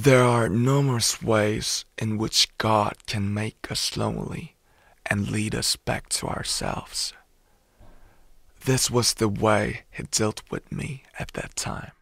There are numerous ways in which God can make us lonely and lead us back to ourselves. This was the way He dealt with me at that time.